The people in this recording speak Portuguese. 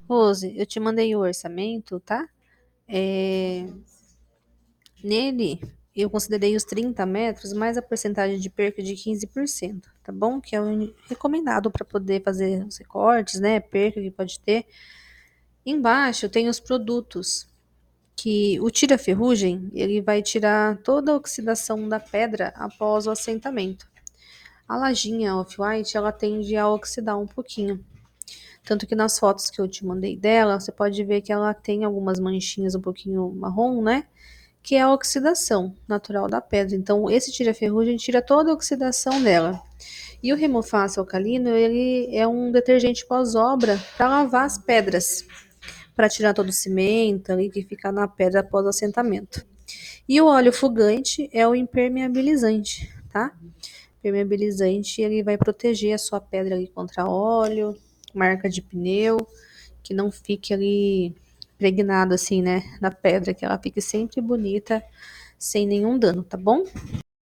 Rose, eu te mandei o orçamento, tá? Nele, eu considerei os 30 metros mais a porcentagem de perca de 15%, tá bom? Que é o recomendado para poder fazer os recortes, né? Perca que pode ter. Embaixo tem os produtos, que o tira-ferrugem, ele vai tirar toda a oxidação da pedra após o assentamento. A lajinha off-white, ela tende a oxidar um pouquinho. Tanto que nas fotos que eu te mandei dela, você pode ver que ela tem algumas manchinhas um pouquinho marrom, né? Que é a oxidação natural da pedra. Então, esse tira-ferrugem tira toda a oxidação dela. E o Remofácil alcalino, ele é um detergente pós-obra para lavar as pedras, para tirar todo o cimento ali que fica na pedra após o assentamento. E o óleo fugante é o impermeabilizante, tá? Impermeabilizante, ele vai proteger a sua pedra ali contra óleo, marca de pneu, que não fique ali pregnado assim, né, na pedra, que ela fique sempre bonita, sem nenhum dano, tá bom?